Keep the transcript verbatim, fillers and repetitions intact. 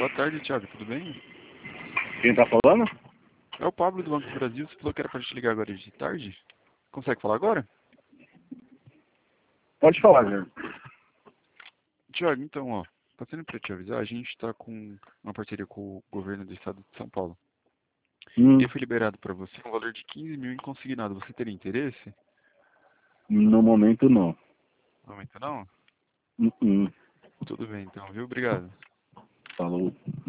Boa tarde, Thiago, tudo bem? Quem tá falando? É o Pablo do Banco do Brasil, você falou que era pra te ligar agora de tarde? Consegue falar agora? Pode falar, Jorge. Thiago, então, ó, passando pra te avisar, a gente tá com uma parceria com o governo do estado de São Paulo. Hum, E foi liberado pra você um valor de quinze mil em consignado. Você teria interesse? no momento, não. No momento não? Hum, hum. Tudo bem, então, viu? Obrigado. Falou.